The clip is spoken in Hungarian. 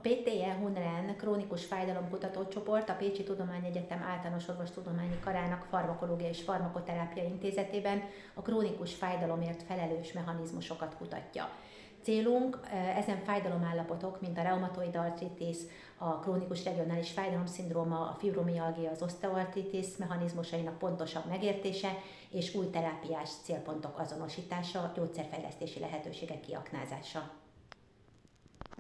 PTE Hunren krónikus fájdalomkutató csoport a Pécsi Tudományegyetem Általános Orvostudományi Karának Farmakológia és Farmakoterápia Intézetében a krónikus fájdalomért felelős mechanizmusokat kutatja. Célunk ezen fájdalomállapotok, mint a reumatoid artritis, a krónikus regionális fájdalomszindróma, a fibromialgia, az oszteoartritis mechanizmusainak pontosabb megértése és új terápiás célpontok azonosítása, gyógyszerfejlesztési lehetőségek kiaknázása.